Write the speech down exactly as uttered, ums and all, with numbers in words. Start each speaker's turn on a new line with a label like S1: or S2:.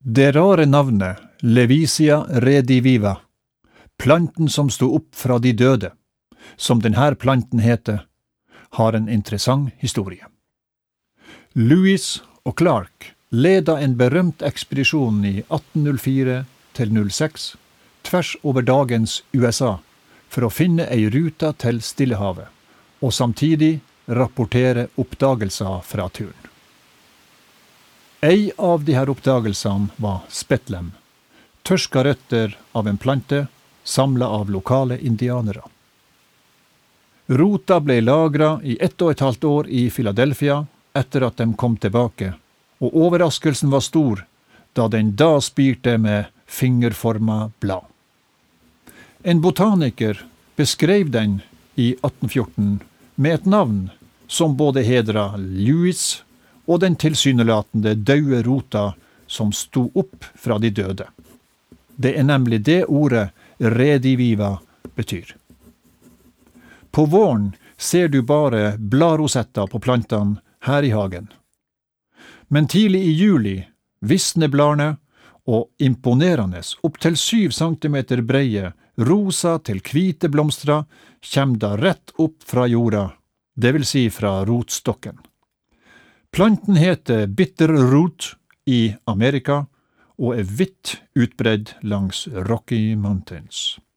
S1: Det rare navnet Levisia rediviva, planten som stod opp fra de døde, som denne planten heter, har en interessant historie. Lewis og Clark leda en berømt ekspedisjon i atten null fire til null seks tvers over dagens U S A for å finne ei ruta til Stillehavet, og samtidig rapportere oppdagelser fra turen. Ei av de her oppdagelsene var spetlem, tørska røtter av en plante samlet av lokale indianere. Rota ble lagret i ett og et halvt år i Philadelphia etter at de kom tilbake, og overraskelsen var stor da den da spirte med fingerforma blad. En botaniker beskrev den i atten fjorten med et navn som både hedra Lewis og den tilsynelatende døde rota som sto opp fra de døde. Det er nemlig det ordet rediviva betyr. På våren ser du bare bladrosetter på plantene her i hagen. Men tidlig i juli visner bladene, og imponerende opp til syv centimeter breie, rosa til hvite blomstra, kommer da rett opp fra jorda, det vil si fra rotstokken. Planten heter bitterroot i Amerika, og er vidt utbredd langs Rocky Mountains.